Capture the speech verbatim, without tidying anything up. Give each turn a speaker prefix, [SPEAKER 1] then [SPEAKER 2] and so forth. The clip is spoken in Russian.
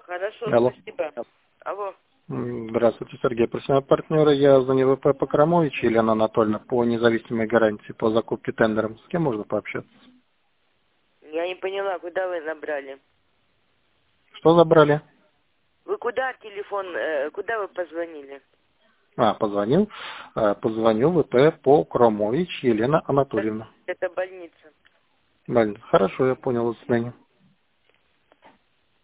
[SPEAKER 1] Хорошо,
[SPEAKER 2] Алло.
[SPEAKER 1] спасибо. Алло.
[SPEAKER 2] Здравствуйте, Сергей. Профессионального партнера. Я звоню ВП по Крамовичу, Елена Анатольевна, по независимой гарантии по закупке тендером. С кем можно пообщаться?
[SPEAKER 1] Я не поняла, куда вы набрали?
[SPEAKER 2] Что забрали?
[SPEAKER 1] Вы куда телефон, э, куда вы позвонили?
[SPEAKER 2] А, позвонил. А, позвонил ВП по Крамович Елена Анатольевна.
[SPEAKER 1] Это больница.
[SPEAKER 2] Больно. Хорошо, я понял, до свидания.